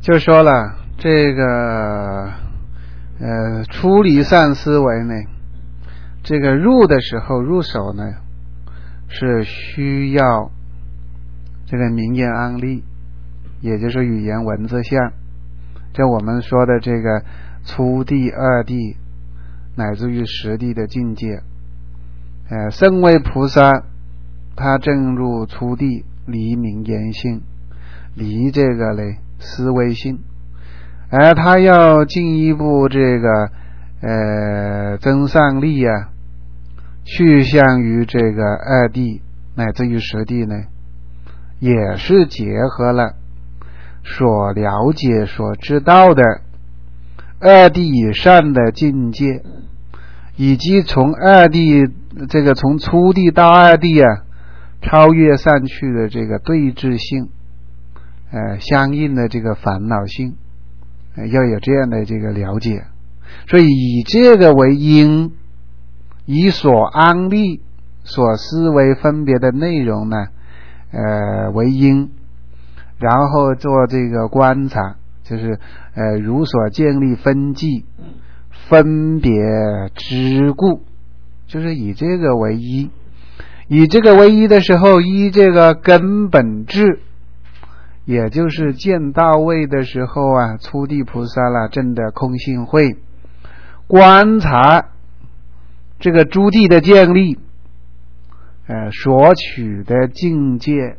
就说了这个出离善思维呢，这个入的时候入手呢是需要这个名言案例，也就是语言文字相，就我们说的这个初地二地乃至于十地的境界。圣位菩萨他正入初地，离名言性，离这个嘞思维性，而他要进一步这个增上力啊，去向于这个二地乃至于十地呢，也是结合了所了解所知道的二地以上的境界，以及从二地这个从初地到二地啊超越上去的这个对峙性，相应的这个烦恼性，要有这样的这个了解。所以以这个为因，以所安立所思维分别的内容呢为因，然后做这个观察，就是如所建立分际，分别之故，就是以这个为一。以这个为一的时候，依这个根本智，也就是见到位的时候啊，初地菩萨啦证的空性慧，观察这个诸地的建立，所取的境界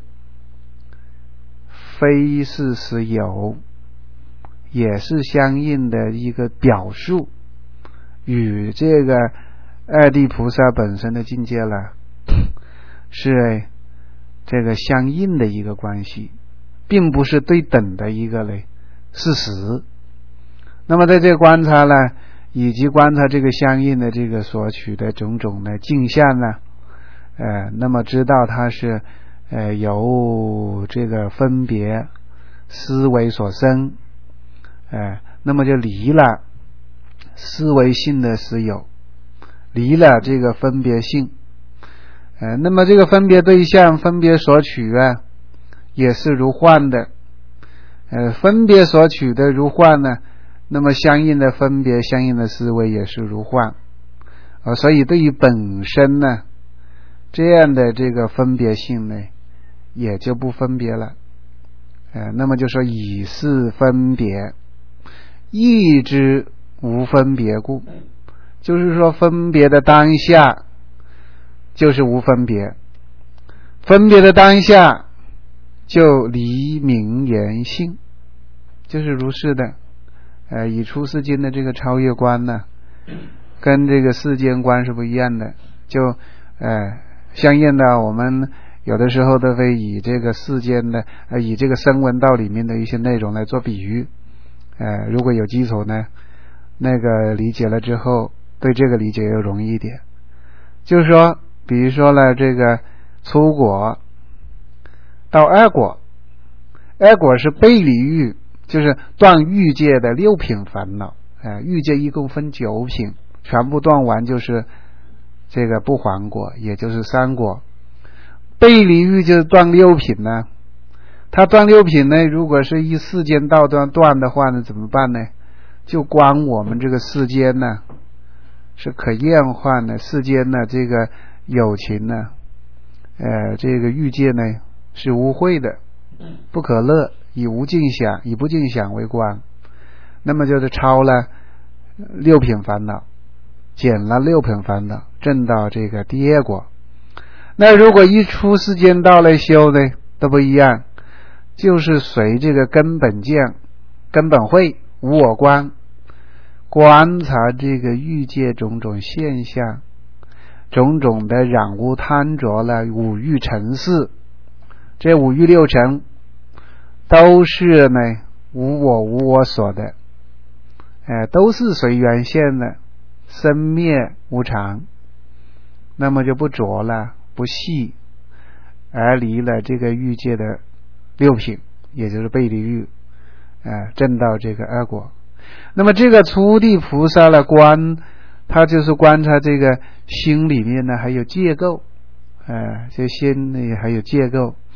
非是实有，也是相应的一个表述，与这个二地菩萨本身的境界了是这个相应的一个关系，并不是对等的一个嘞事实。那么在这个观察呢，以及观察这个相应的这个所取的种种的镜像呢，那么知道它是由这个分别思维所生，那么就离了思维性的实有，离了这个分别性，那么这个分别对象分别所取啊也是如幻的，分别所取的如幻呢，那么相应的分别相应的思维也是如幻，所以对于本身呢这样的这个分别性呢也就不分别了，那么就说以是分别，意之无分别故，就是说分别的当下就是无分别，分别的当下就离名言性，就是如是的。以出世间的这个超越观呢，跟这个世间观是不一样的，就相应的我们有的时候都会以这个世间的以这个声闻道里面的一些内容来做比喻，如果有基础呢，那个理解了之后对这个理解又容易一点。就是说比如说呢，这个初果到二果，二果是背离欲，就是断欲界的6品烦恼，欲界一共分9品，全部断完就是这个不还果，也就是3果。背离欲就是断6品呢，他断6品呢，如果是以世间道断的话呢，怎么办呢？就观我们这个世间呢是可厌患的，世间呢这个有情呢这个欲界呢是污秽的，不可乐，以无尽想以不尽想为观，那么就是超了6品烦恼，减了6品烦恼，证到这个第2果。那如果一出世间道来修呢都不一样，就是随这个根本见根本慧无我观，观察这个欲界种种现象，种种的染污贪着了五欲尘世，这5欲6尘都是呢无我所的，都是随缘现的，生灭无常，那么就不着了不系，而离了这个欲界的6品，也就是背离欲，证到这个2果。那么这个初地菩萨的观，他就是观察这个心里面呢还有结构，这心里还有结构，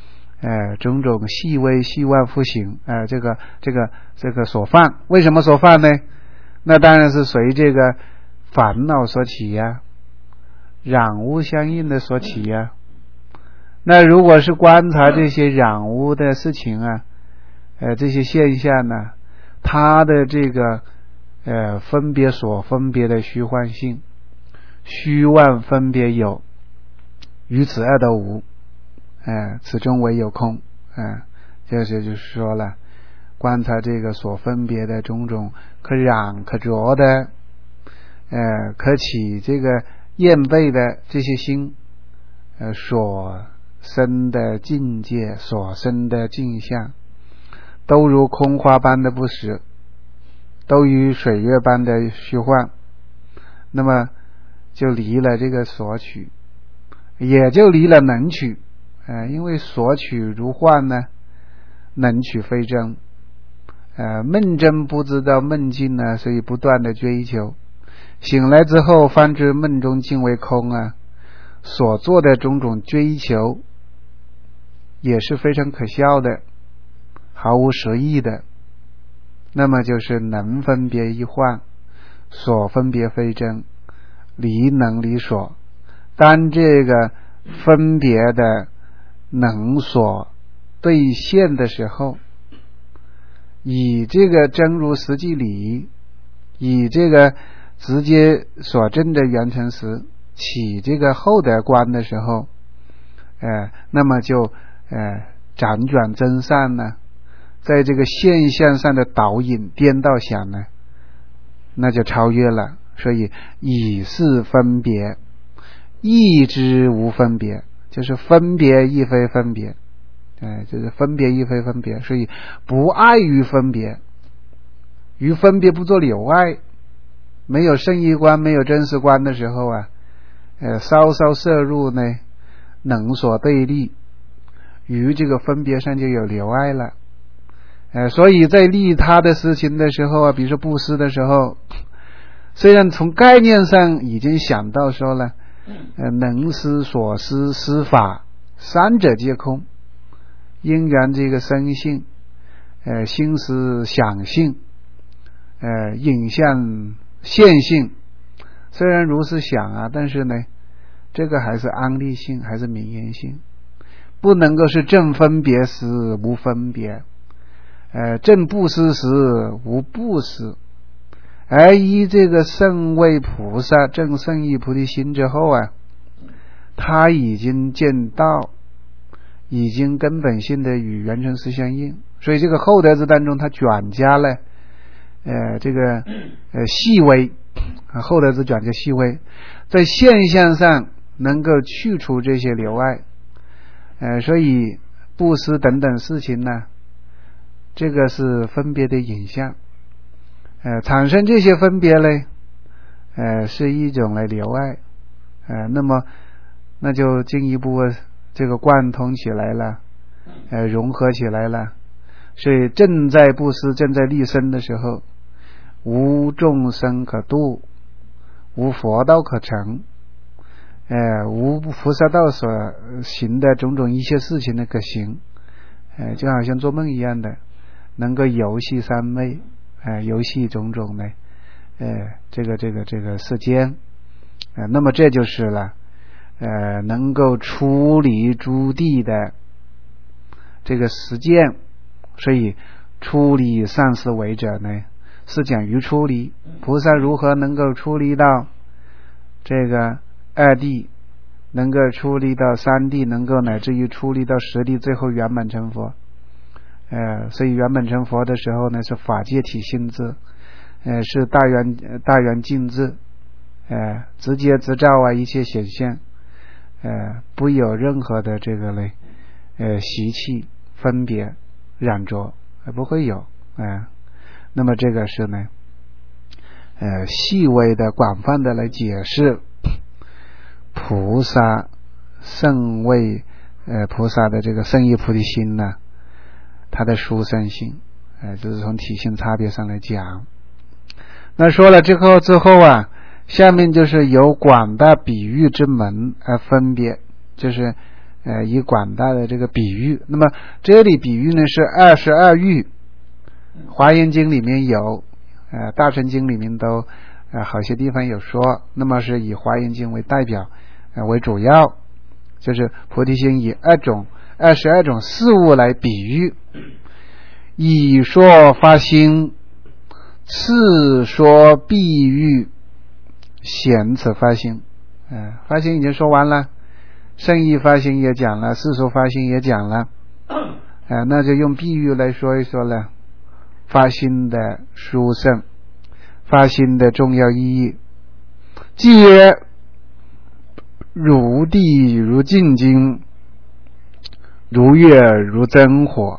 种种细微细万复形，这个所犯，为什么所犯呢？那当然是随这个烦恼所起呀，染污相应的所起呀。那如果是观察这些染污的事情啊，这些现象呢，它的这个分别所分别的虚幻性，虚妄分别有，于此二都无，此中唯有空，就是说了，观察这个所分别的种种可染可着的，可起这个厌背的这些心，所生的境界，所生的境象，都如空花般的不实，都如水月般的虚幻，那么就离了这个所取，也就离了能取，因为所取如幻呢，能取非真，梦真不知道梦境呢，所以不断的追求，醒来之后方知梦中竟为空啊，所做的种种追求也是非常可笑的，毫无实意的，那么就是能分别一幻，所分别非真，离能离所。当这个分别的能所兑现的时候，以这个真如实际理，以这个直接所证的圆成实起这个后得观的时候，那么就辗转真善呢，在这个现象上的导引颠倒想呢，那就超越了。所以以是分别，亦之无分别，就是分别亦非分别，就是分别亦非分别，所以不爱于分别，于分别不做留爱。没有圣义观，没有真实观的时候啊，稍稍摄入呢，能所对立，于这个分别上就有留爱了。所以在利他的事情的时候啊，比如说布施的时候，虽然从概念上已经想到说了，能施所施施法三者皆空，因缘这个生性，心思想性，影像现性，虽然如是想啊，但是呢，这个还是安立性，还是名言性，不能够是正分别时无分别，正布施时无布施。而依这个圣位菩萨正圣意菩提心之后啊，他已经见到，已经根本性的与圆成实相应，所以这个后得之当中他转加了这个细微，后得之转加细微，在现象上能够去除这些留爱，所以布施等等事情呢，这个是分别的影像，产生这些分别呢，是一种来留爱，那么那就进一步这个贯通起来了，融合起来了。所以正在布施正在立身的时候，无众生可度，无佛道可成，无菩萨道所行的种种一些事情的可行，就好像做梦一样的，能够游戏三昧，游戏种种的这个世间，那么这就是了，能够出离诸地的这个实践。所以出离上思维者呢，是讲于出离，菩萨如何能够出离到这个二地，能够出离到三地，能够乃至于出离到十地，最后圆满成佛。所以圆满成佛的时候呢，是法界体性智，是大圆净智，直接直照啊一切显现，不有任何的这个习气分别染着，不会有，那么这个是呢，细微的广泛的来解释菩萨圣位，菩萨的这个圣意菩提心呢，它的殊胜性，就是从体性差别上来讲。那说了之后啊，下面就是由广大比喻之门而分别，就是以广大的这个比喻。那么这里比喻呢是22喻，华严经里面有，大乘经里面都好些地方有说，那么是以华严经为代表为主要，就是菩提心以22种事物来比喻，以说发心，次说譬喻，显此发心。发心已经说完了，圣意发心也讲了，世俗发心也讲了，那就用譬喻来说一说了发心的殊胜，发心的重要意义。即曰如地如镜晶，如月如真火，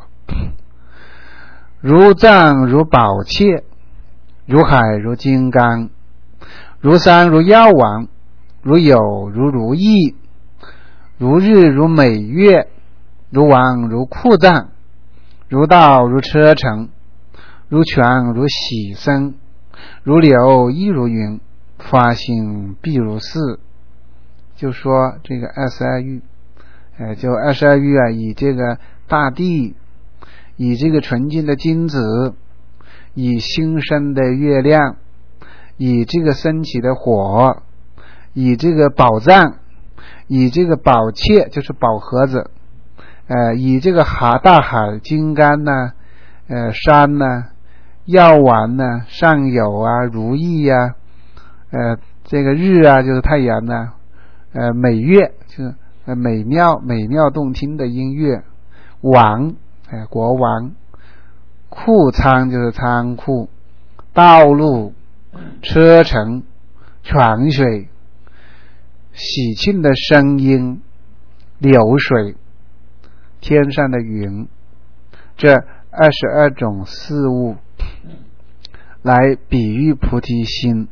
如藏如宝切，如海如金刚，如山如药王，如有如如意，如日如美月，如王如库藏，如道如车乘，如泉如喜生，如流亦如云，发心必如是。就说这个22喻，就22喻啊，以这个大地，以这个纯净的金子，以新生的月亮，以这个升起的火，以这个宝藏，以这个宝切就是宝盒子，以这个大海金刚呢，山呢，药丸呢，上有啊，如意啊，这个日啊就是太阳呢，美乐就是美妙动听的音乐，王国王，库仓就是仓库，道路，车程，泉水，喜庆的声音，流水，天上的云，这22种事物来比喻菩提心，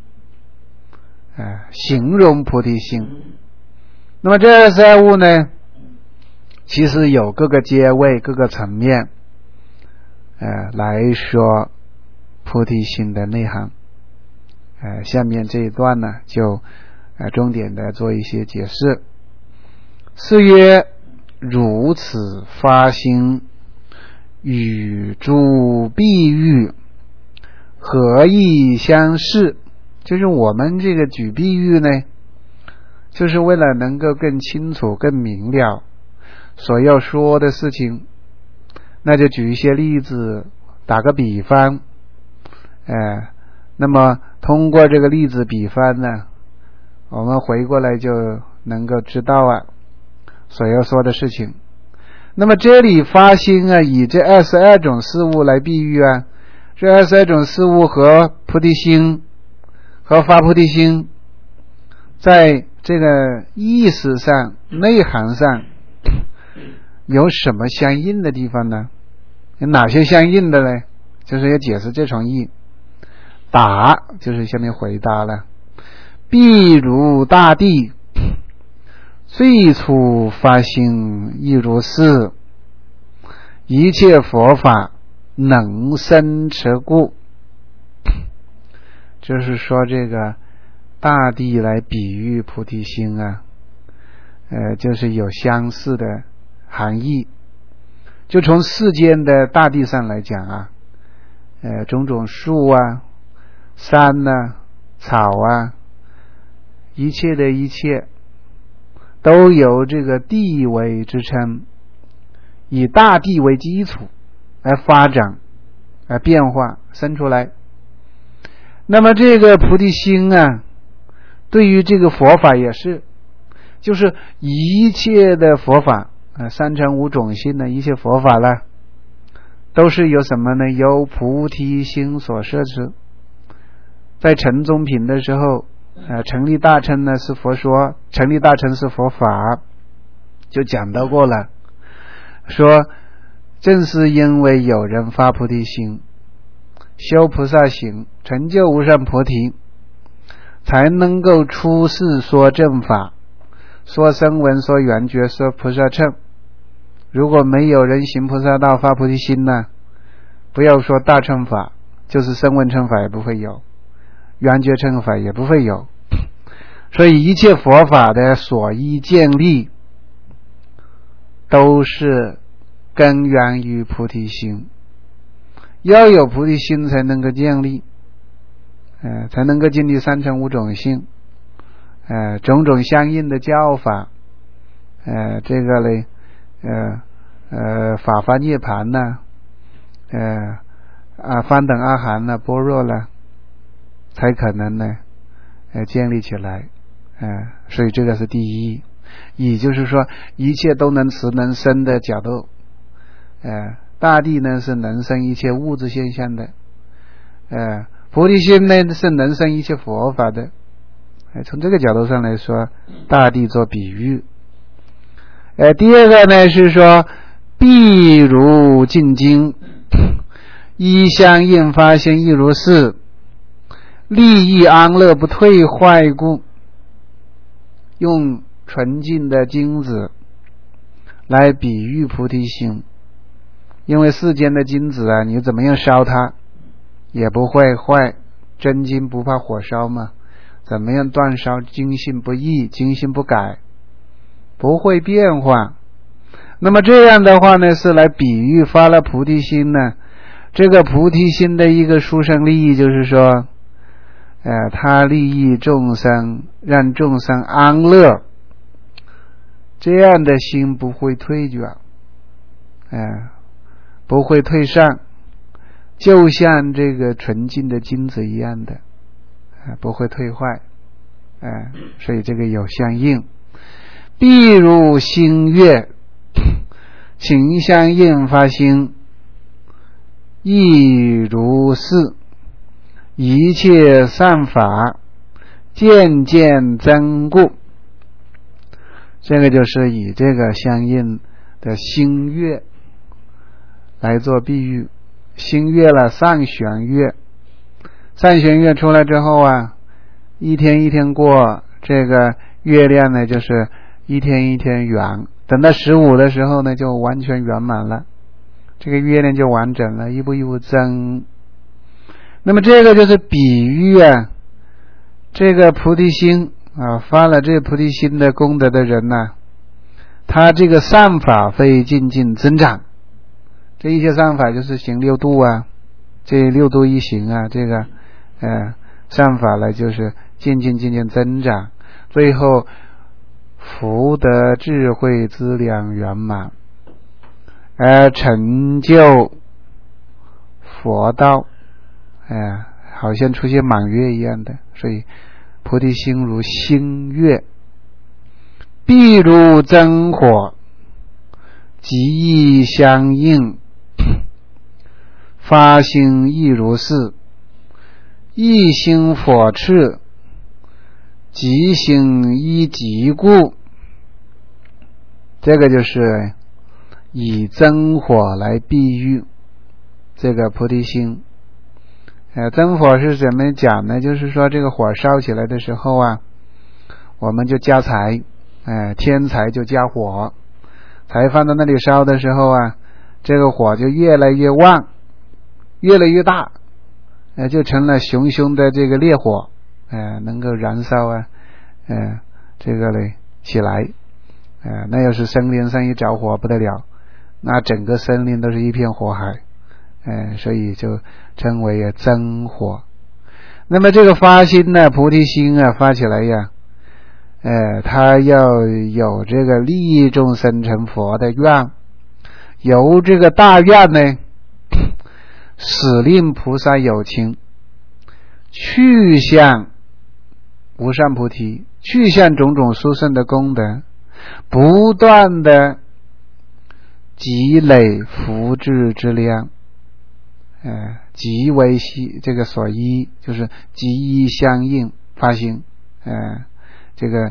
形容菩提心。那么这22物呢，其实有各个阶位各个层面来说菩提心的内涵。下面这一段呢就重点的做一些解释。是曰如此发心，与诸譬喻何异相似。就是我们这个举譬喻呢，就是为了能够更清楚更明了所要说的事情，那就举一些例子，打个比方，那么通过这个例子比方呢，我们回过来就能够知道所要说的事情。那么这里发心以这22种事物来比喻这22种事物和菩提心和发菩提心在这个意识上内涵上有什么相应的地方呢？有哪些相应的呢？就是要解释这重义。答就是下面回答了。譬如大地，最初发心亦如是，一切佛法能生持故。就是说这个大地来比喻菩提心就是有相似的含义。就从世间的大地上来讲种种树山草一切的一切都由这个地为支撑，以大地为基础来发展来变化生出来。那么这个菩提心对于这个佛法也是，就是一切的佛法三乘五种性的一切佛法都是由什么呢？由菩提心所摄持。在成宗品的时候成立大乘呢是佛说，成立大乘是佛法，就讲到过了，说正是因为有人发菩提心，修菩萨行，成就无上菩提，才能够出世说正法，说声闻，说缘觉，说菩萨乘。如果没有人行菩萨道发菩提心不要说大乘法，就是声闻乘法也不会有，缘觉乘法也不会有。所以一切佛法的所依建立都是根源于菩提心。要有菩提心才能够建立，才能够建立三乘五种性，种种相应的教法，这个嘞，法华涅盘呐，翻等阿含呐，般若啦，才可能呢，建立起来，所以这个是第一。也就是说，一切都能持能生的角度，大地呢是能生一切物质现象的，菩提心呢是能生一切佛法的。从这个角度上来说，大地做比喻。第二个呢是说，必如净经，一相应发现亦如是，利益安乐不退坏故。用纯净的金子来比喻菩提心，因为世间的金子啊，你怎么样烧它也不会坏，真金不怕火烧嘛，怎么样煅烧，金性不易，金性不改，不会变化。那么这样的话呢，是来比喻发了菩提心呢，这个菩提心的一个殊胜利益就是说，它利益众生，让众生安乐，这样的心不会退转，不会退散，就像这个纯净的金子一样的，不会退坏，所以这个有相应。必如星月，情相应发心，亦如是。一切善法渐渐增固，这个就是以这个相应的星月来做比喻。星月了，上弦月，上弦月出来之后啊，一天一天过，这个月亮呢就是一天一天圆，等到15的时候呢就完全圆满了，这个月亮就完整了，一步一步增。那么这个就是比喻啊，这个菩提心啊，发了这菩提心的功德的人呢，他这个善法会渐渐增长。这一切善法就是行六度啊，这六度一行啊，这个善法呢就是渐渐增长，最后福德智慧资粮圆满，而成就佛道，好像出现满月一样的。所以菩提心如星月，必如真火，极意相应，发心亦如是。一心火炽，极心依极故。这个就是以真火来比喻这个菩提心。真火是怎么讲呢？就是说这个火烧起来的时候啊，我们就加柴，添柴就加火，柴放到那里烧的时候啊，这个火就越来越旺，越来越大，就成了熊熊的这个烈火，能够燃烧啊，这个嘞起来，那要是森林上一着火不得了，那整个森林都是一片火海，所以就称为真火。那么这个发心呢，菩提心啊，发起来呀，他要有这个利益众生成佛的愿，由这个大愿呢，使令菩萨有情去向无上菩提，去向种种殊胜的功德，不断的积累福智之量，即为这个所依，就是即依相应发心，这个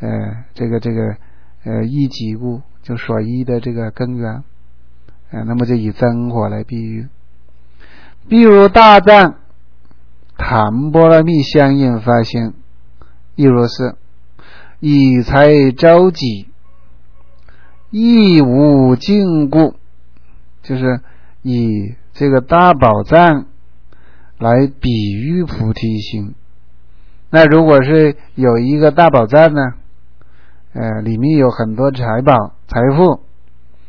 依即故，就所依的这个根源，那么就以真火来比喻。比如大藏檀波罗蜜相应发心，亦如是。以财周己，亦无尽故，就是以这个大宝藏来比喻菩提心。那如果是有一个大宝藏呢，里面有很多财宝财富，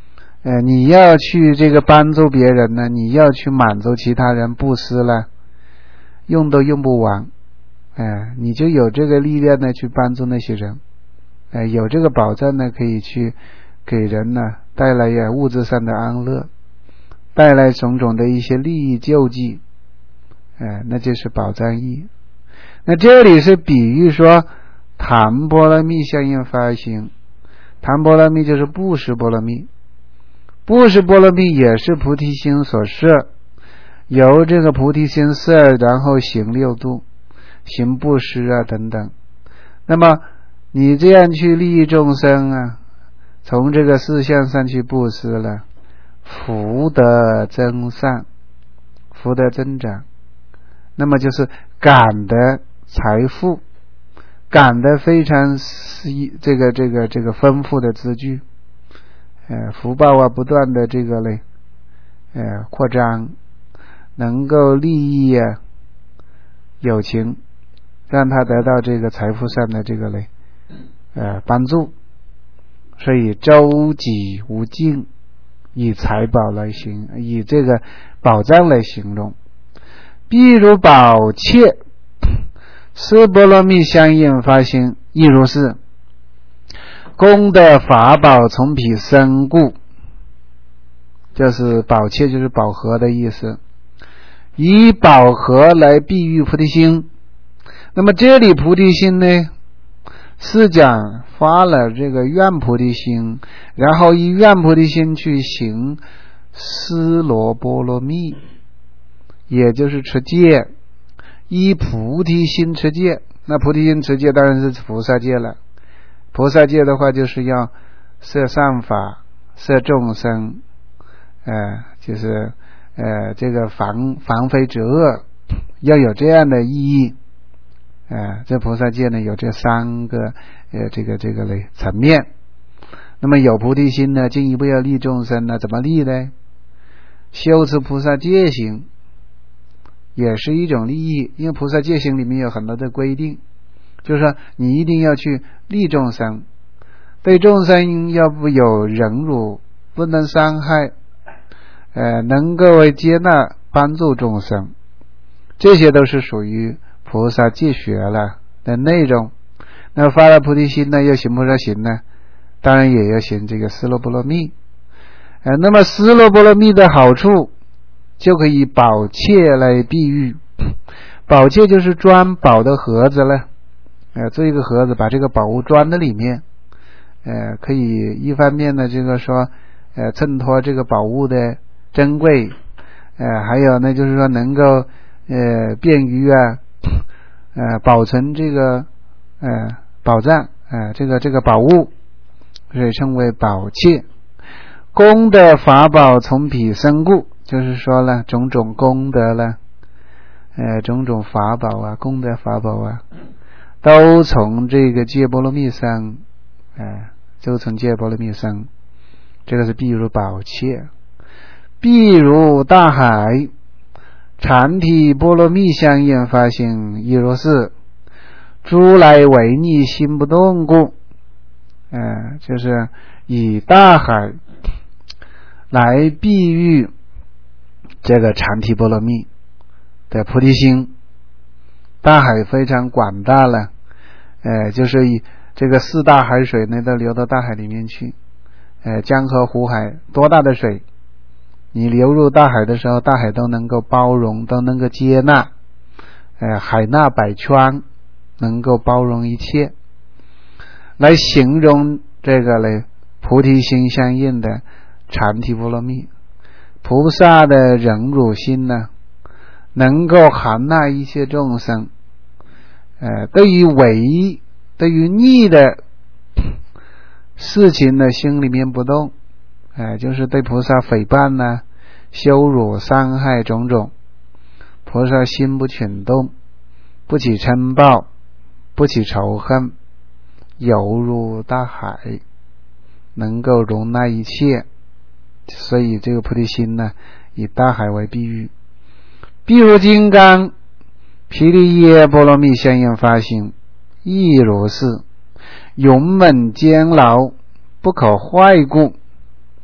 你要去这个帮助别人呢，你要去满足其他人布施了，用都用不完，你就有这个力量呢去帮助那些人，有这个保障呢，可以去给人呢带来物质上的安乐，带来种种的一些利益救济，那就是宝藏义。那这里是比喻说檀波罗蜜相应发心，檀波罗蜜就是布施波罗蜜，布施波罗蜜也是菩提心所摄，由这个菩提心摄，然后行六度，行布施啊等等。那么你这样去利益众生啊，从这个事项上去布施了，福德增上，福德增长，那么就是感的财富，感的非常这个丰富的资具，福报啊不断的这个嘞扩张，能够利益啊友情，让他得到这个财富上的这个嘞帮助。所以周济无尽，以财宝来形，以这个宝藏来形容。譬如宝切斯波罗蜜相应发心，亦如是。功德法宝从彼生故，就是宝切就是宝盒的意思，以宝盒来比喻菩提心。那么这里菩提心呢，是讲发了这个愿菩提心，然后以愿菩提心去行斯罗波罗蜜，也就是持戒，依菩提心持戒。那菩提心持戒当然是菩萨戒了，菩萨戒的话就是要摄善法，摄众生，就是这个防非止恶，要有这样的意义。这菩萨戒呢有这三个这个类层面。那么有菩提心呢，进一步要利众生呢，怎么利呢？修持菩萨戒行也是一种利益，因为菩萨戒行里面有很多的规定，就是说你一定要去利众生，对众生要不有忍辱，不能伤害，能够接纳帮助众生，这些都是属于菩萨戒学了的内容。那发了菩提心呢，要行菩萨行呢，当然也要行这个斯罗波罗蜜。那么斯罗波罗蜜的好处就可以宝切来比喻。宝切就是装宝的盒子了，做一个盒子把这个宝物装在里面，可以一方面呢这个说衬托这个宝物的珍贵，还有呢就是说能够便于保存这个宝藏，这个宝物，所以称为宝切。功德法宝从彼生故，就是说了种种功德了，种种法宝啊，功德法宝啊，都从这个戒波罗蜜生，都从戒波罗蜜生。这个是譬如宝切。譬如大海禅体波罗蜜相应发心，亦如是。诸来违逆心不动故，就是以大海来比喻这个禅体波罗蜜的菩提心。大海非常广大了，就是以这个四大海水呢都流到大海里面去，江河湖海多大的水，你流入大海的时候，大海都能够包容，都能够接纳，海纳百川，能够包容一切，来形容这个嘞菩提心相应的禅体波罗蜜。菩萨的忍辱心呢，能够含纳一切众生，对于逆的事情呢心里面不动，就是对菩萨诽谤呢、羞辱、伤害种种，菩萨心不chuyển动，不起嗔报，不起仇恨，犹如大海，能够容纳一切。所以这个菩提心呢，以大海为比喻。譬如金刚毗梨耶波罗蜜相应发心，亦如是。勇猛坚牢，不可坏故，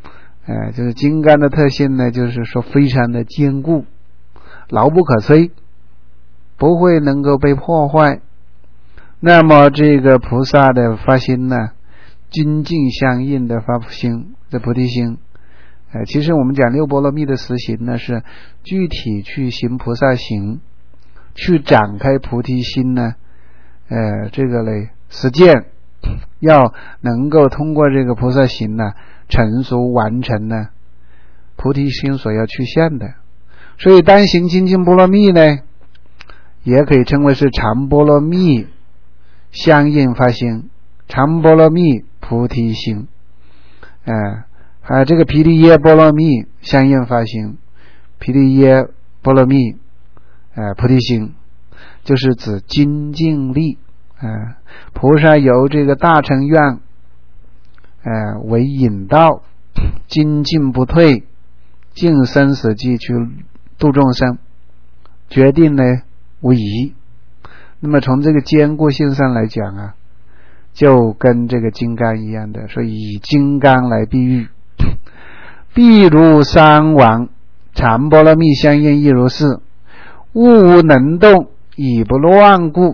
就是金刚的特性呢，就是说非常的坚固，牢不可摧，不会能够被破坏。那么这个菩萨的发心呢，精进相应的发心，这菩提心，其实我们讲六波罗蜜的实行呢，是具体去行菩萨行，去展开菩提心呢，这个嘞实践，要能够通过这个菩萨行呢，成熟完成呢菩提心所要去现的。所以单行精进波罗蜜呢，也可以称为是常波罗蜜相应发心，常波罗蜜菩提心，还有这个毗梨耶波罗蜜相应发心，毗梨耶波罗蜜菩提心，就是指精进力。菩萨由这个大乘愿为引导，精进不退，尽生死际去度众生，决定呢无疑。那么从这个坚固性上来讲啊，就跟这个金刚一样的，所以以金刚来比喻。譬如山王，常波罗蜜相应亦如是，物无能动，以不乱故。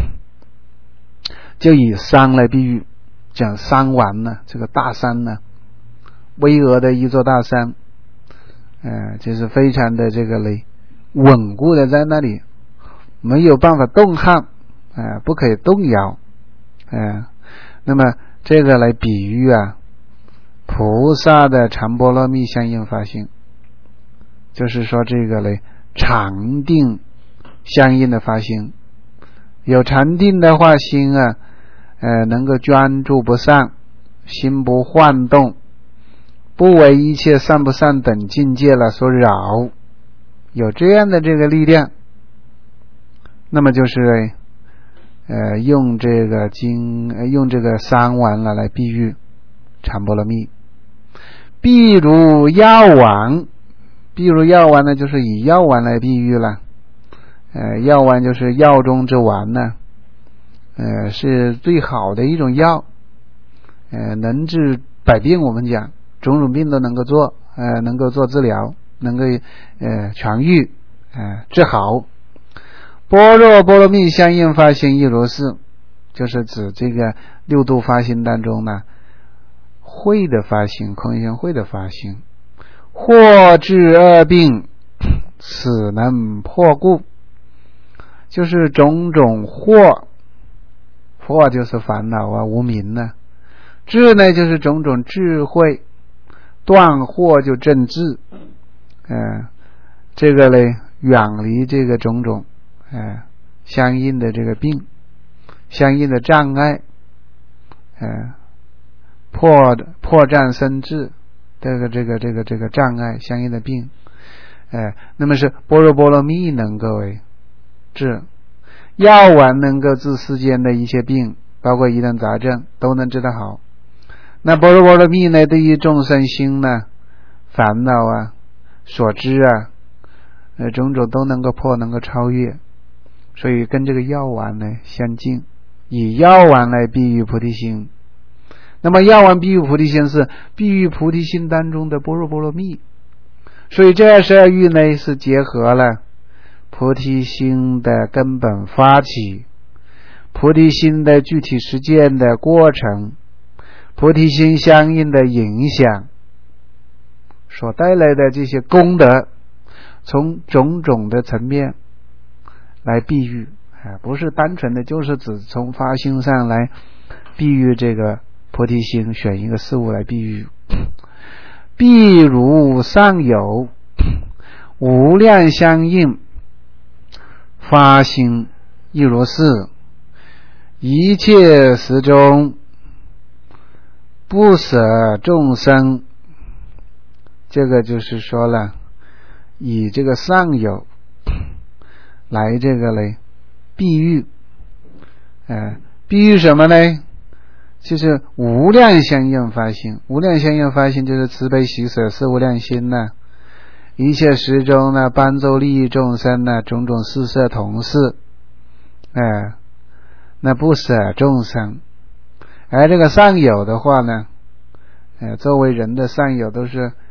就以山来比喻，讲山王呢，这个大山呢，巍峨的一座大山，就是非常的这个嘞稳固的在那里，没有办法动撼，不可以动摇，那么这个来比喻啊，菩萨的常波罗蜜相应发心，就是说这个嘞禅定相应的发心。有禅定的话，心啊，能够专注不散，心不晃动，不为一切善不善等境界了所扰，有这样的这个力量，那么就是用这个山王来比喻常波罗蜜。譬如药丸，呢，就是以药丸来比喻了。药丸就是药中之丸呢，是最好的一种药，能治百病，我们讲种种病都能够做，能够做治疗，能够痊愈，治好。般若波罗蜜相应发心亦如是，就是指这个六度发心当中呢，慧的发心，空性慧的发心，或治恶病，此能破故。就是种种惑就是烦恼啊，无明呢，智呢就是种种智慧，断惑就正智，这个嘞远离这个种种相应的这个病，相应的障碍，破障生智，这个障碍相应的病，那么是般若波罗蜜能够治，药丸能够治世间的一切病，包括疑难杂症都能治得好。那般若波罗蜜呢，对于众生心呢，烦恼啊，所知啊，种种都能够破，能够超越，所以跟这个药丸呢相近，以药丸来比喻菩提心。那么药丸比喻菩提心是比喻菩提心当中的般若波罗蜜，所以这22喻呢是结合了菩提心的根本发起，菩提心的具体实践的过程，菩提心相应的影响所带来的这些功德，从种种的层面来比喻，不是单纯的就是只从发心上来比喻这个菩提心，选一个事物来比喻。譬如上有无量相应发心亦如是，一切时中不舍众生。这个就是说了，以这个上有来这个嘞比喻，比喻什么呢？就是无量相应发心。无量相应发心就是慈悲喜舍四无量心呢，一切时中呢，帮助利益众生呢，种种事摄同事，那不舍众生。而这个上有的话呢，作为人的上有都是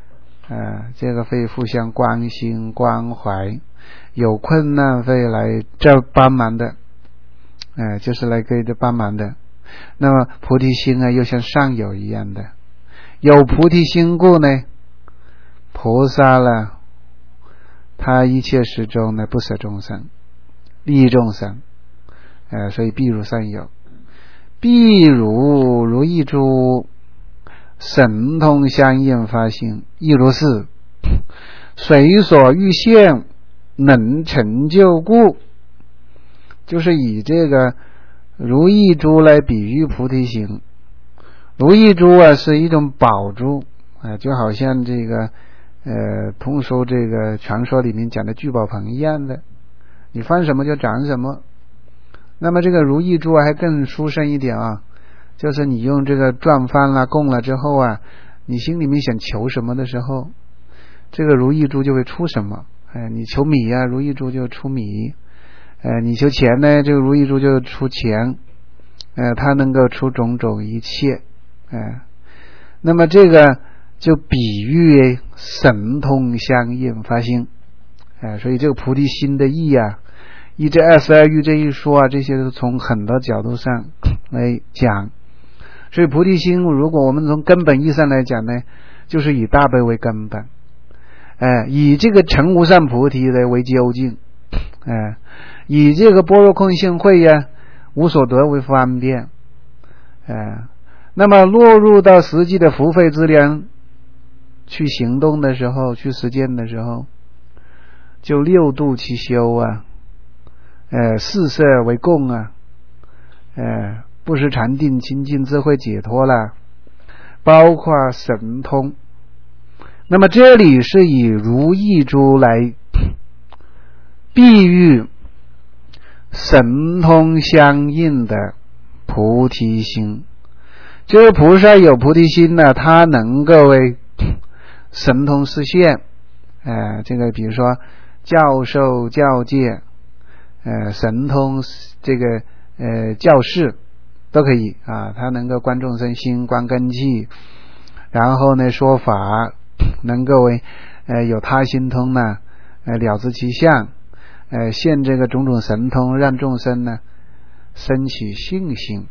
这个会互相关心关怀，有困难会来这帮忙的，就是来给这帮忙的。那么菩提心又像上友一样的，有菩提心故呢，菩萨了他一切时中呢不舍众生，利益众生，所以必如上友，必如意珠，神通相应发心，亦如是，随所欲现，能成就故。就是以这个如意珠来比喻菩提心。如意珠是一种宝珠，就好像这个通俗这个传说里面讲的聚宝盆一样的，你放什么就长什么。那么这个如意珠还更殊胜一点就是你用这个转翻了供了之后你心里面想求什么的时候，这个如意珠就会出什么。你求米如意珠就出米，你求钱呢，这个如意珠就出钱，它能够出种种一切。那么这个就比喻神通相应发心。所以这个菩提心的意依这22喻这一说这些都从很多角度上来讲。所以菩提心如果我们从根本意义上来讲呢，就是以大悲为根本，以这个成无上菩提的为究竟，以这个般若空性慧无所得为方便，那么落入到实际的福慧之量去行动的时候，去实践的时候，就六度其修四摄为供不识禅定清净智慧解脱了，包括神通。那么这里是以如意珠来比喻神通相应的菩提心。这个菩萨有菩提心呢，他能够为神通示现，这个比如说教授教戒，神通这个教示都可以他能够观众生心，观根器，然后呢说法能够为有他心通呢了知其相，现这个种种神通，让众生呢生起信心，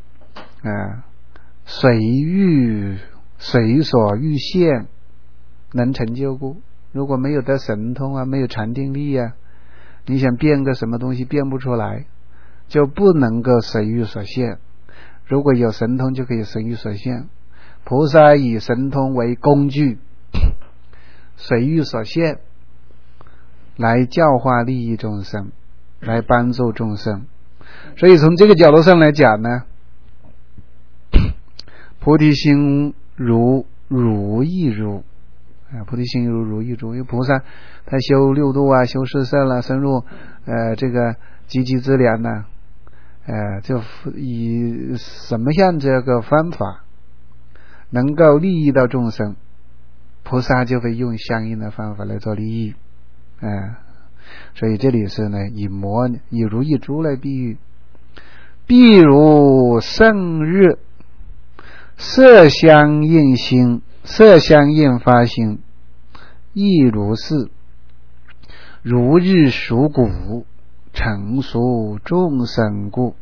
随所欲现，能成就故。如果没有得神通没有禅定力你想变个什么东西变不出来，就不能够随欲所现。如果有神通就可以随欲所现。菩萨以神通为工具，随欲所现，来教化利益众生，来帮助众生。所以从这个角度上来讲呢，菩提心如意珠，菩提心如意珠。因为菩萨他修六度修四摄了，深入这个积极之良呢，就以什么样这个方法能够利益到众生，菩萨就会用相应的方法来做利益。所以这里是呢以如意珠来比喻。譬如胜日，色相应心，色相应发心，亦如是，如日属谷，成熟众生故。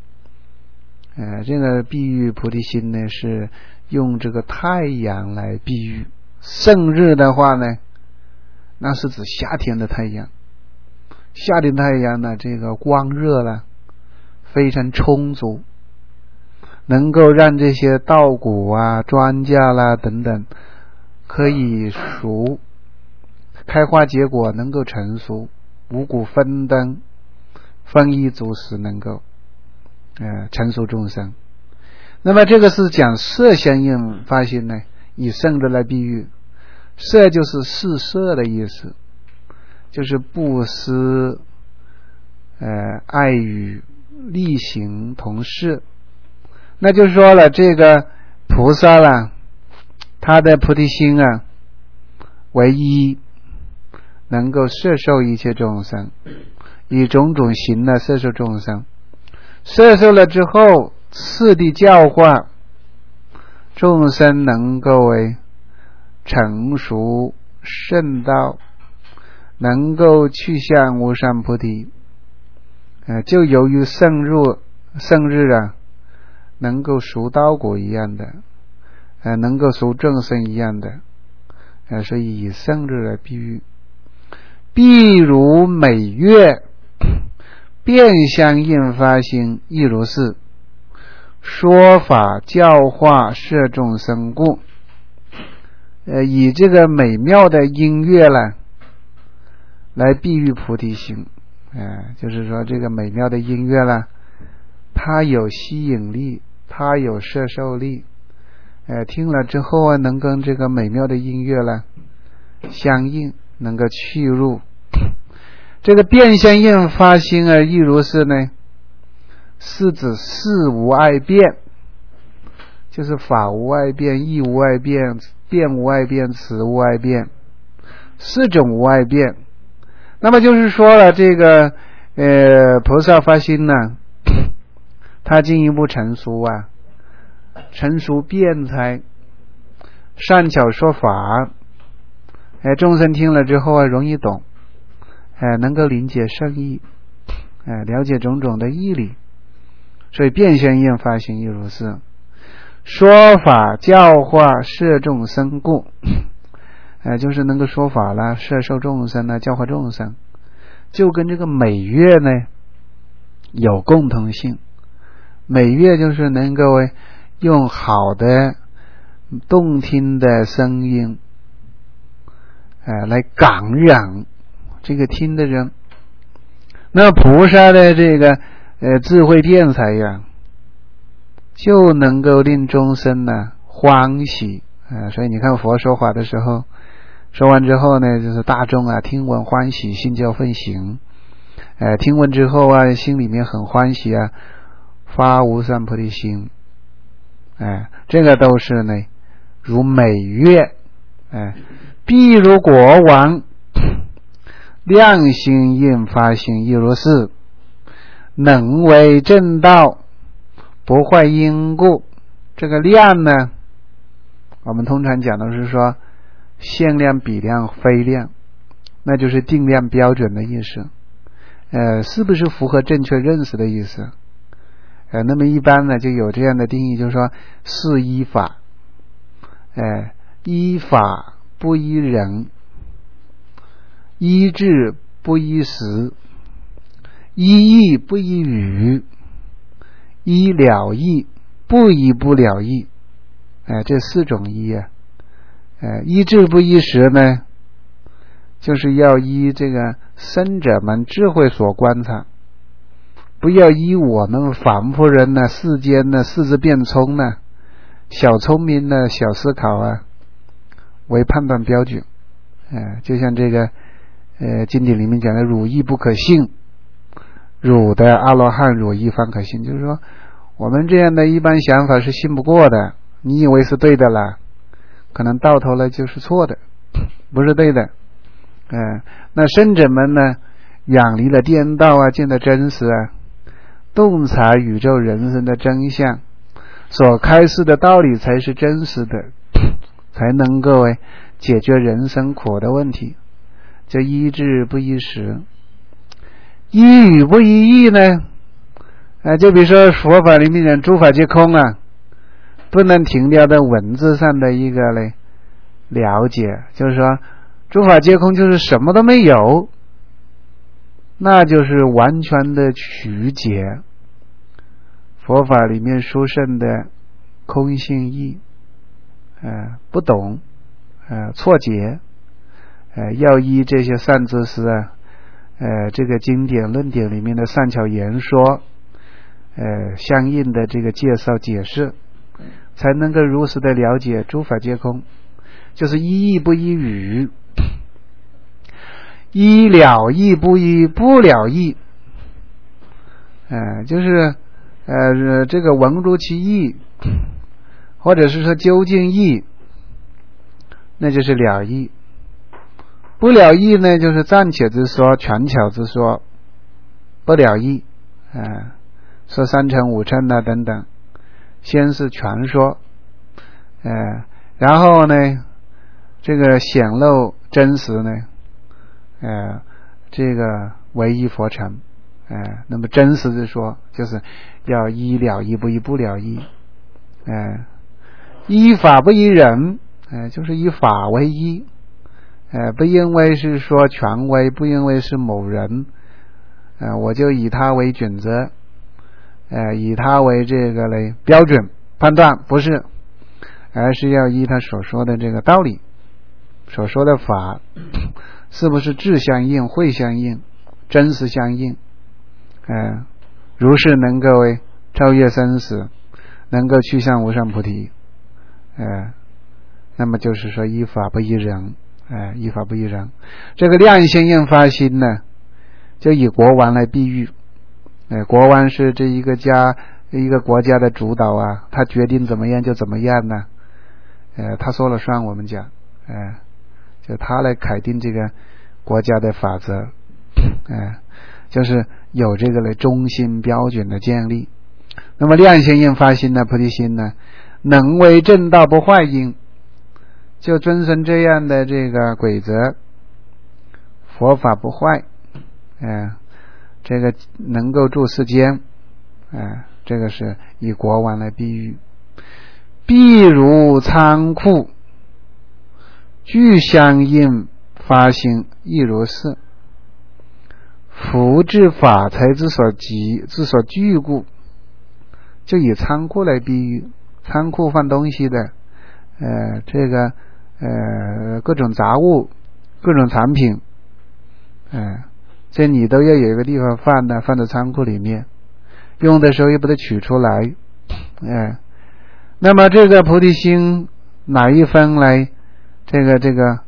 这个比喻菩提心呢，是用这个太阳来比喻。胜日的话呢，那是指夏天的太阳。夏天太阳呢，这个光热了非常充足，能够让这些稻谷庄稼啦等等可以熟，开花结果，能够成熟，五谷丰登，丰衣足食，能够成熟众生。那么这个是讲色相应发心呢，以胜日来比喻。色就是四摄的意思，就是布施、爱语、力行同事。那就说了，这个菩萨啦，他的菩提心唯一能够摄受一切众生，以种种行摄受众生，摄受了之后次第教化众生，能够为成熟圣道，能够去向无上菩提。就由于圣日啊，能够熟道果一样的，能够熟众生一样的，所以以圣日来比喻。譬如美月，变相应发心，亦如是。说法教化摄众生故。以这个美妙的音乐呢，来比喻菩提心。就是说这个美妙的音乐呢，它有吸引力，它有摄受力。听了之后啊，能跟这个美妙的音乐呢相应，能够去入。这个变相应发心亦如是呢，是指事无碍变，就是法无碍变，义无碍变，辩无碍变，词无碍变，四种无碍变。那么就是说了，这个菩萨发心呢，他进一步成熟啊，成熟辩才，善巧说法，众生听了之后啊，容易懂，能够理解圣义，了解种种的义理。所以变相应发心亦如是。说法教化摄众生故，就是能够说法啦，摄受众生啦，教化众生，就跟这个美乐呢有共同性。美乐就是能够用好的动听的声音来感染这个听的人。那菩萨的这个智慧辩才呀，就能够令众生呢欢喜。所以你看佛说法的时候，说完之后呢，就是大众啊听闻欢喜，信教奉行。听闻之后啊，心里面很欢喜啊，发无上菩提心。这个都是呢如美乐。譬如国王，量心应发心，亦如是。能为正道，不坏因故。这个量呢，我们通常讲的是说限量、比量、非量，那就是定量标准的意思。是不是符合正确认识的意思？那么一般呢就有这样的定义，就是说是依法，依法不依人，依智不依时，依义不依语，依了义不依不了义。这四种依啊。依智不依时呢，就是要依这个僧者们智慧所观察，不要依我们凡夫人呢世间呢四肢变聪呢小聪明呢小思考啊为判断标准。就像这个经典里面讲的汝义不可信，汝的阿罗汉汝义方可信，就是说我们这样的一般想法是信不过的，你以为是对的了，可能到头来就是错的，不是对的。那圣者们呢远离了颠倒啊，见到真实啊，洞察宇宙人生的真相，所开示的道理才是真实的，才能够解决人生苦的问题。这依智不依时，依语不依义呢，就比如说佛法里面讲诸法皆空啊，不能停留在文字上的一个了解，就是说诸法皆空就是什么都没有，那就是完全的曲解佛法里面殊胜的空性义，不懂，错解。要依这些善知识啊，这个经典论点里面的善巧言说，相应的这个介绍解释，才能够如实的了解诸法皆空。就是依义不依语，依了义不依不了义。就是这个文如其义，或者是说究竟义，那就是了义。不了义呢，就是暂且之说，权巧之说，不了义。说三乘五乘啊等等，先是全说，然后呢这个显露真实呢，这个唯一佛成，那么真实的说，就是要一了义，不一不了义，依法不依人，就是以法为依，不因为是说权威，不因为是某人，我就以他为准则，以他为这个嘞标准判断，不是，而是要依他所说的这个道理，所说的法是不是智相应、慧相应、真实相应，如是能够超越生死，能够去向无上菩提，那么就是说依法不依人，依法不依人。这个量性应发心呢，就以国王来比喻，国王是这一个国家的主导啊，他决定怎么样就怎么样呢，他说了算，我们讲，就他来改定这个国家的法则，就是有这个中心标准的建立。那么量性应发心呢，菩提心呢，能为正道不坏因，就遵循这样的这个规则，佛法不坏，这个能够住世间，这个是以国王来比喻。譬如仓库，具相应发心，亦如是。福至法财之所具故，就以仓库来比喻，仓库放东西的，这个各种杂物、各种产品，这你都要有一个地方放的，放在仓库里面，用的时候又把它取出来，那么这个菩提心哪一分来这个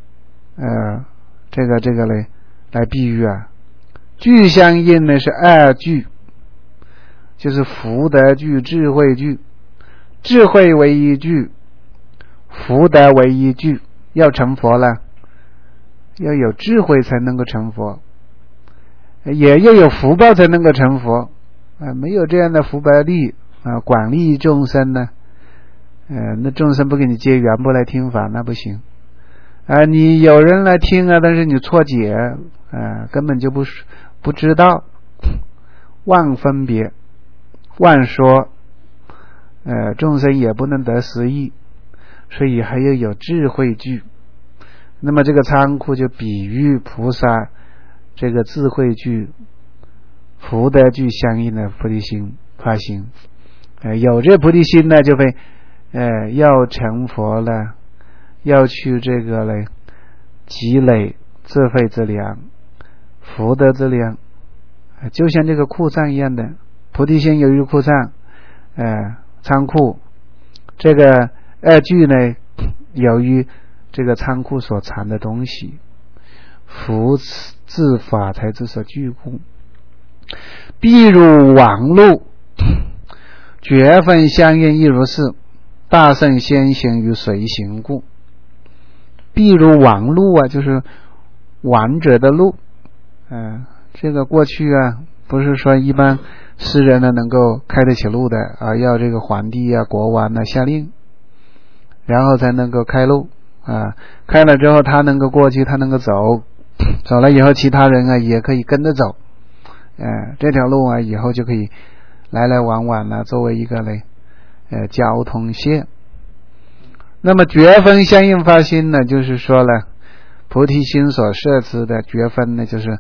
来比喻啊？具相应呢是二具，就是福德具、智慧具，智慧为一具，福德为一具。要成佛了，要有智慧才能够成佛，也要有福报才能够成佛，没有这样的福报力广利众生呢，那众生不给你结缘，不来听法那不行，你有人来听但是你错解，根本就不知道，妄分别妄说，众生也不能得实义，所以还要有智慧具。那么这个仓库就比喻菩萨这个智慧具、福德具相应的菩提心发心，有这菩提心呢，就会要成佛了，要去这个嘞积累智慧之粮、福德之粮，就像这个库藏一样的，菩提心有一个库藏，仓库，这个二具呢，由于这个仓库所藏的东西，福至法财之所具故。譬如王路，觉分相应亦如是，大圣先行于随行故。譬如王路就是王者的路，这个过去不是说一般诗人呢能够开得起路的要这个皇帝国王下令，然后才能够开路，开了之后他能够过去，他能够走了以后其他人也可以跟着走，这条路以后就可以来来往往作为一个交通线。那么觉分相应发心呢，就是说了菩提心所摄持的觉分呢，就是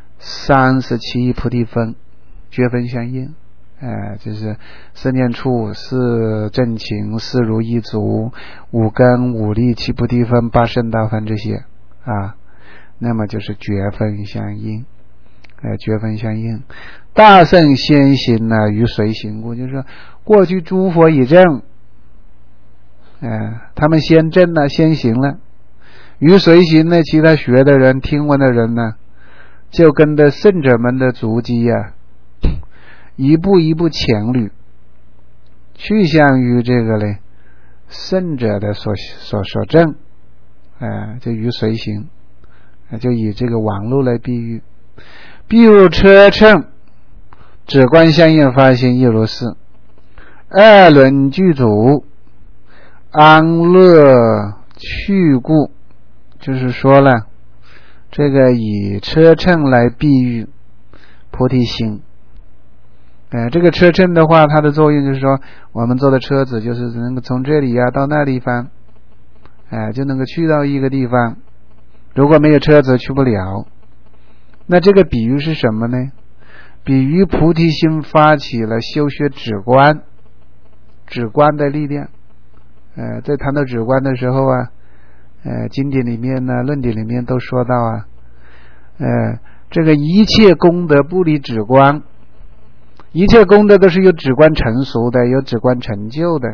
37菩提分，觉分相应，就是四念处、四正勤、四如意足、五根、五力、七菩提分、八圣道分这些那么就是觉分相应，觉分相应。大圣先行于随行故，就是说过去诸佛已证，他们先证先行了，于随行呢，其他学的人、听闻的人呢，就跟着圣者们的足迹一步一步前履，去向于这个圣者的所证，就于随行，就以这个网路来比喻。譬如车乘，止观相应发心亦如是。二轮具足，安乐去故， 就是说了，这个以车乘来比喻菩提心。这个车乘的话，它的作用就是说，我们坐的车子就是能够从这里到那地方，就能够去到一个地方。如果没有车子去不了。那这个比喻是什么呢？比喻菩提心发起了修学止观的力量。在谈到止观的时候经典里面呢，论点里面都说到这个一切功德不离止观，一切功德都是有止观成熟的，有止观成就的，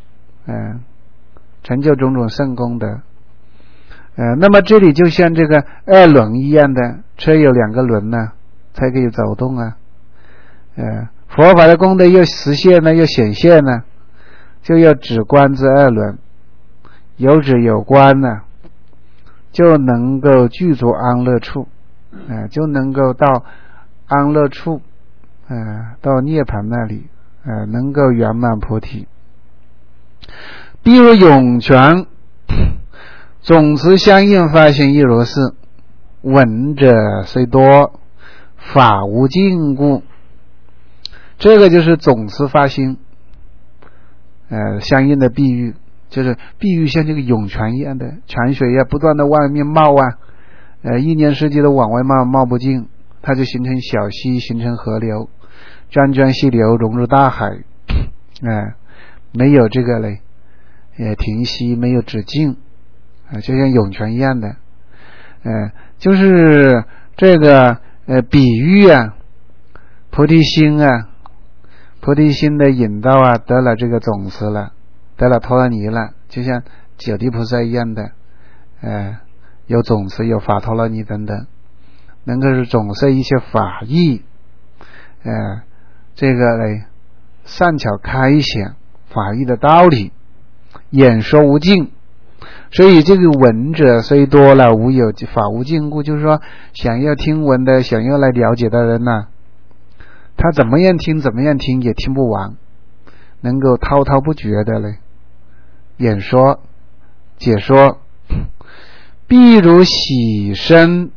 成就种种圣功德。那么这里就像这个二轮一样的，车有两个轮呢，才可以走动佛法的功德又实现了，又显现了，就要止观之二轮，有止有观呢，就能够具足安乐处，就能够到安乐处，到涅槃那里，能够圆满菩提。比如涌泉，总持相应发心亦如是，闻者虽多，法无尽故。这个就是总持发心，相应的比喻，就是比喻像这个涌泉一样的，泉水不断的往外面冒一年四季都往外冒不尽，它就形成小溪，形成河流，涓涓细流融入大海，没有这个嘞，停息，没有止境，就像涌泉一样的，就是这个比喻菩提心菩提心的引导得了这个种子了，得了陀罗尼了，就像九地菩萨一样的，有种子，有法陀罗尼等等，能够是总摄一切法义，这个嘞善巧开显法义的道理，演说无尽。所以这个闻者虽多了，无有法无尽故，就是说想要听闻的，想要来了解的人他怎么样听也听不完，能够滔滔不绝的嘞演说解说。譬如喜生，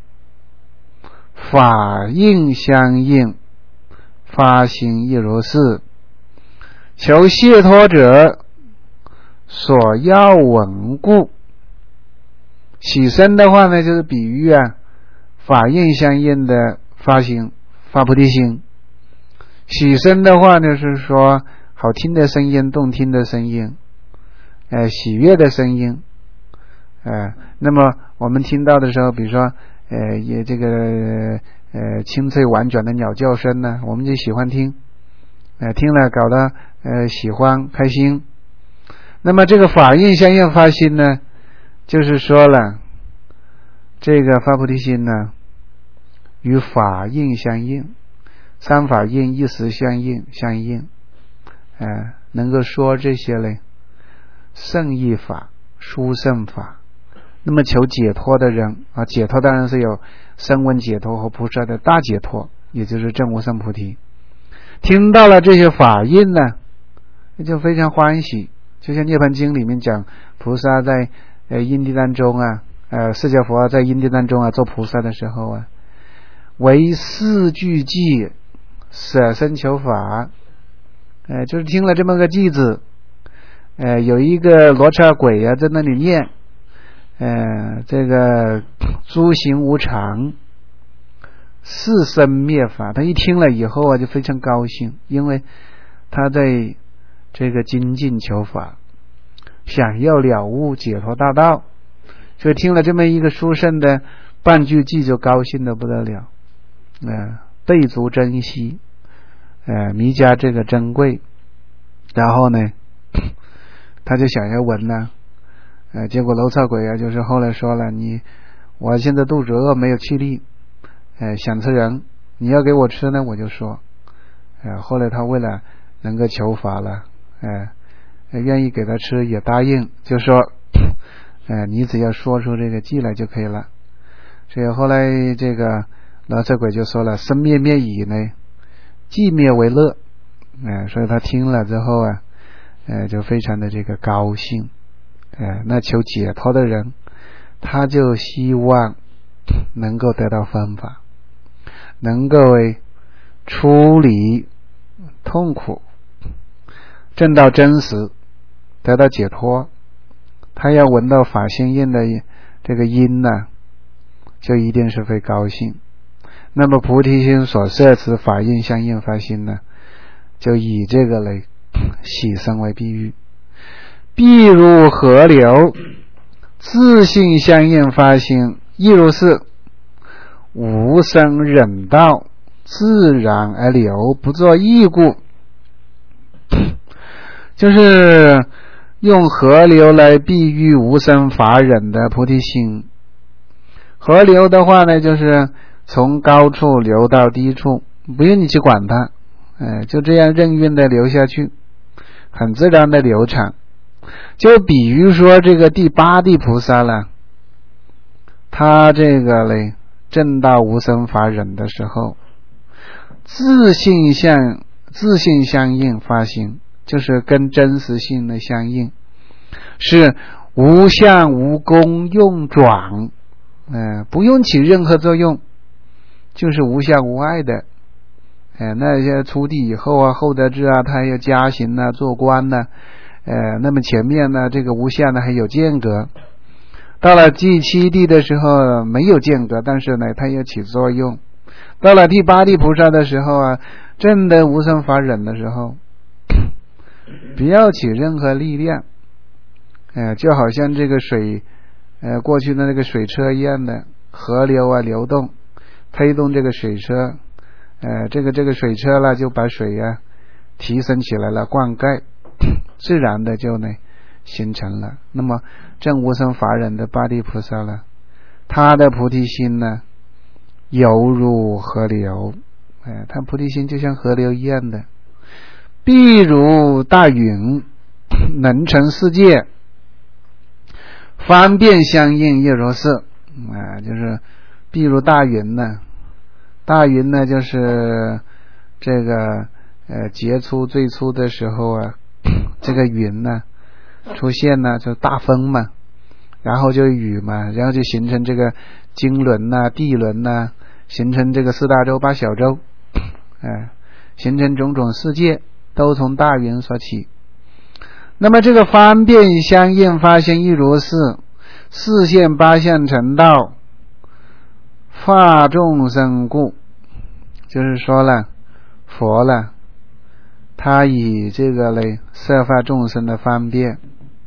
法应相应，发心亦如是。求解脱者，所要闻故。喜生的话呢，就是比喻法应相应的发心，发菩提心。喜生的话呢，是说好听的声音，动听的声音，喜悦的声音，那么我们听到的时候，比如说也这个清脆婉转的鸟叫声呢，我们就喜欢听，听了搞得喜欢开心。那么这个法应相应发心呢，就是说了这个发菩提心呢与法应相应，三法应，一时相应，能够说这些嘞圣义法、殊胜法。那么求解脱的人解脱当然是有声闻解脱和菩萨的大解脱，也就是证无上菩提。听到了这些法印呢，就非常欢喜。就像涅槃经里面讲，菩萨在因地当中释迦佛在因地当中做菩萨的时候为四句偈舍身求法，就是听了这么个偈子，有一个罗刹鬼在那里念，这个诸行无常，四生灭法。他一听了以后就非常高兴，因为他在这个精进求法，想要了悟解脱大道，所以听了这么一个殊胜的半句偈就高兴得不得了，倍足珍惜，弥加这个珍贵。然后呢他就想要闻了，结果罗刹鬼就是后来说了，我现在肚子饿，没有气力，想吃人，你要给我吃呢我就说。后来他为了能够求法了，愿意给他吃也答应，就说你只要说出这个偈来就可以了。所以后来这个罗刹鬼就说了，生灭灭已呢，寂灭为乐。所以他听了之后就非常的这个高兴。那求解脱的人他就希望能够得到方法，能够处理痛苦，证到真实，得到解脱。他要闻到法性印的这个音呢，就一定是会高兴。那么菩提心所摄持法印相应发心呢，就以这个来喜生为比喻。譬如河流，自性相应发心，亦如是。无生忍道，自然而流，不作意故。就是用河流来比喻无生法忍的菩提心。河流的话呢，就是从高处流到低处，不用你去管它，就这样任运的流下去，很自然的流畅。就比喻说这个第八地菩萨了，他这个嘞证到无生法忍的时候，自性相应发心，就是跟真实性的相应，是无相无功用转，不用起任何作用，就是无相无碍的。那些出地以后啊，后得智啊，他要加行啊，做官呢，那么前面呢，这个无相呢还有间隔。到了第七地的时候没有间隔，但是呢它也起作用。到了第八地菩萨的时候啊，证得无生法忍的时候，不要起任何力量，就好像这个水过去的那个水车一样的，河流啊流动，推动这个水车，这个水车了就把水啊提升起来了，灌溉，自然的就呢形成了。那么证无生法忍的八地菩萨了，他的菩提心呢犹如河流，他菩提心就像河流一样的。譬如大云，能成世界，方便相应亦如是。就是譬如大云呢，大云呢就是这个节初最初的时候啊，这个云呢出现呢就大风嘛，然后就雨嘛，然后就形成这个经轮呐、地轮呐，形成这个四大洲八小洲，形成种种世界，都从大云所起。那么这个方便相应发心亦如是，四现八相成道，化众生故。就是说了，佛了，他以这个来摄化众生的方便，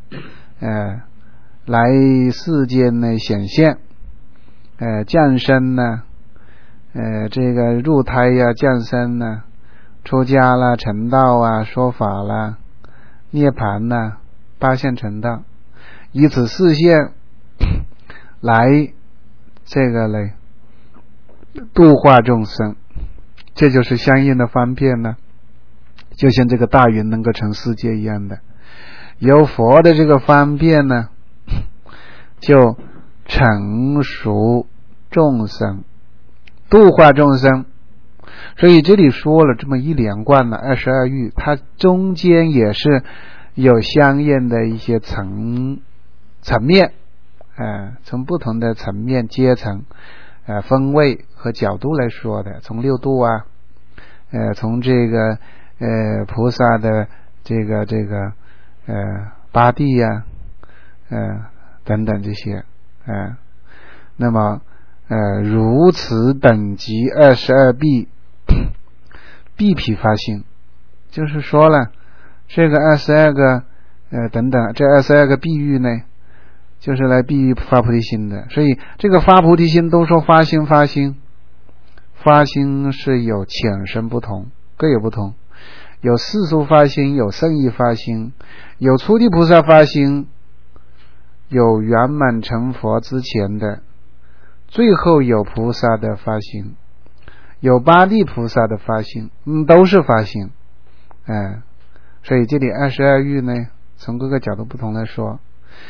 来世间呢显现，降生呢，这个入胎呀、降生呢，出家啦、成道啊、说法啦、涅盘呐、八相成道，以此四现来这个来度化众生，这就是相应的方便呢，就像这个大云能够成世界一样的。由佛的这个方便呢，就成熟众生，度化众生。所以这里说了这么一连贯的22喻，它中间也是有相应的一些层面，从不同的层面阶层风味和角度来说的，从六度啊，从这个菩萨的这个八地呀，等等这些，那么如此等级22弊，必匹发心，就是说了这个22个等等，这22个比喻呢，就是来比喻发菩提心的。所以这个发菩提心都说发心是有浅深不同，各有不同，有世俗发心，有圣意发心，有初地菩萨发心，有圆满成佛之前的，最后有菩萨的发心，有八地菩萨的发心，都是发心。所以这里22喻呢，从各个角度不同来说，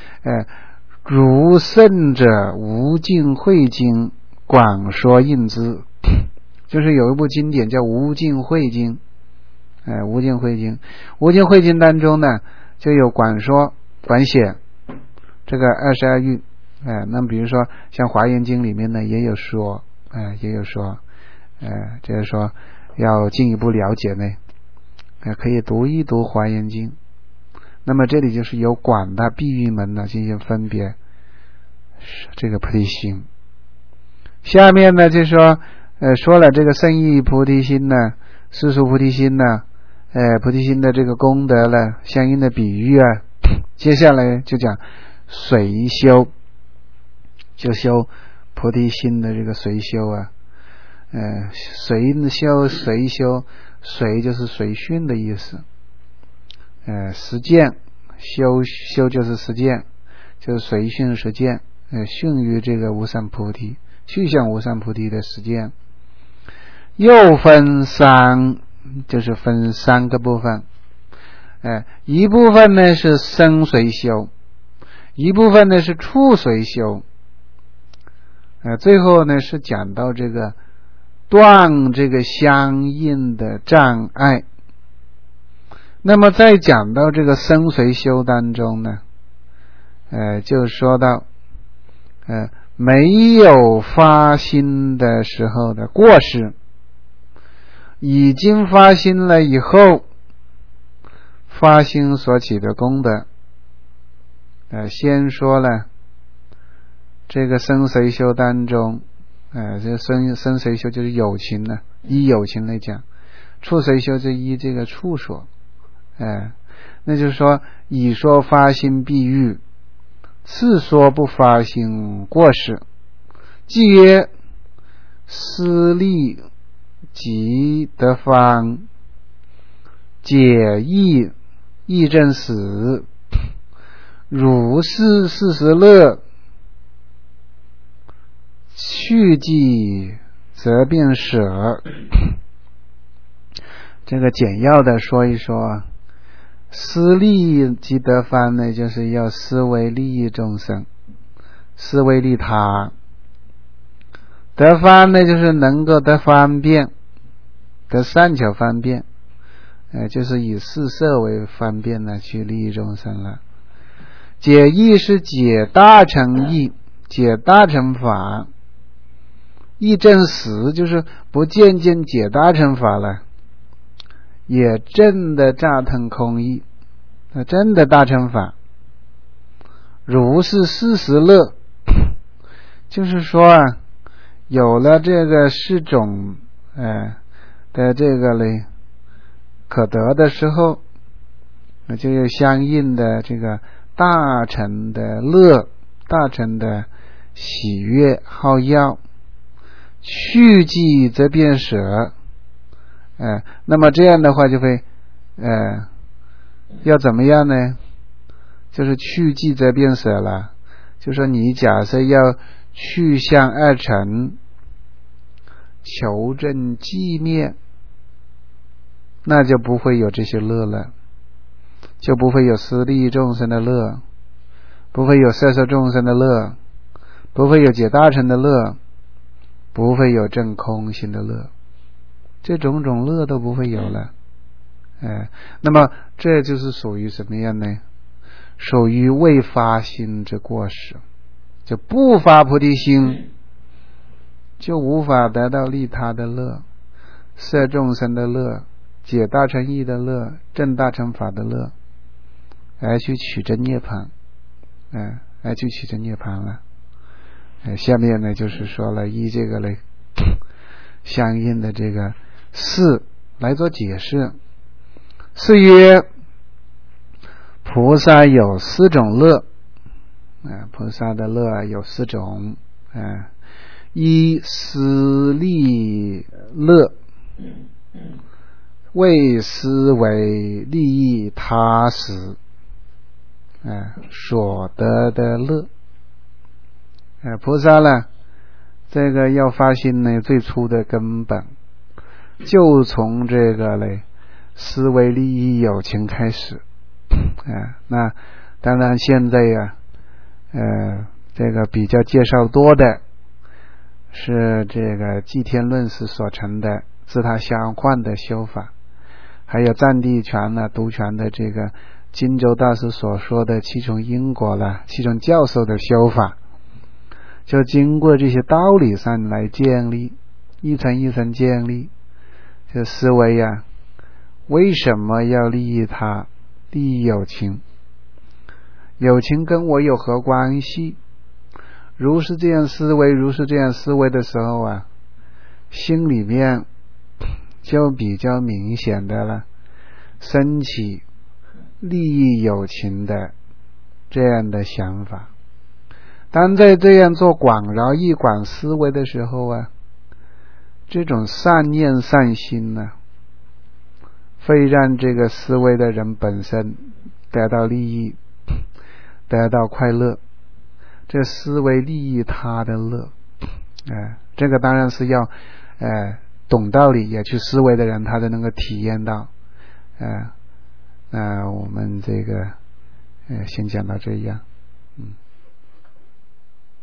如圣者无尽慧经广说印之，就是有一部经典叫无尽慧经，无尽慧经当中呢，就有广说广写这个22喻， 那比如说像《华严经》里面呢也有说，就是说要进一步了解呢，可以读一读《华严经》。那么这里就是由广大地狱门呢进行分别这个菩提心。下面呢就说说了这个圣意菩提心呢，世俗菩提心呢，菩提心的这个功德了，相应的比喻啊，接下来就讲随修，就修菩提心的这个随修啊，随修，随就是随训的意思，实践，修就是实践，就是随训实践，训于这个无上菩提，去向无上菩提的实践。又分就是分三个部分，一部分呢是生随修，一部分呢是处随修，最后呢是讲到这个断这个相应的障碍。那么在讲到这个生随修当中呢，就说到没有发心的时候的过失，已经发心了以后发心所起的功德。先说了这个生随修当中，这个生随修就是有情呢，依有情来讲，处随修就依这个处所，那就是说以说发心必欲，次说不发心过失，即曰思利即得方，解义义正死，如是事实乐，去即则变舍。这个简要的说一说，思利即得方呢，就是要思维利益众生，思维利他。得方呢，就是能够得方便，得善巧方便，就是以四摄为方便呢，去利益众生了。解义是解大乘义，解大乘法。义正实就是不渐渐解大乘法了，也证的大乘空义，真的大乘法。如是事实乐，就是说有了这个四种的这个嘞可得的时候，就有相应的这个大乘的乐，大乘的喜悦好要，去即则变舍。那么这样的话就会要怎么样呢？就是去即则变舍了，就说你假设要去向二乘求证寂灭，那就不会有这些乐了，就不会有私利众生的乐，不会有摄受众生的乐，不会有解大乘的乐，不会有证空性的乐，这种种乐都不会有了。那么这就是属于什么样呢？属于未发心之过失，就不发菩提心，就无法得到利他的乐，摄众生的乐，解大乘义的乐，证大乘法的乐，而去取真涅槃，而去取真涅槃了。下面呢就是说了依这个嘞相应的这个事来做解释。是曰菩萨有四种乐，菩萨的乐有四种，一思利乐，为思为利益他时所得的乐。菩萨呢这个要发心呢，最初的根本就从这个嘞思维利益有情开始。那当然现在这个比较介绍多的是这个寂天论师所成的自他相换的修法，还有占地权呢独权的这个金州大师所说的七重因果了，七重教授的修法。 就经过这些道理上来建立，一层一层建立。这思维啊，为什么要利益他？利益有情，有情跟我有何关系？如是这样思维，如是这样思维的时候啊，心里面就比较明显的了，升起利益有情的这样的想法。当在这样做广饶益广思维的时候啊，这种善念善心呢，会让这个思维的人本身得到利益，得到快乐。这思维利益他的乐，这个当然是要懂道理也去思维的人，他才能够体验到。那我们这个先讲到这样。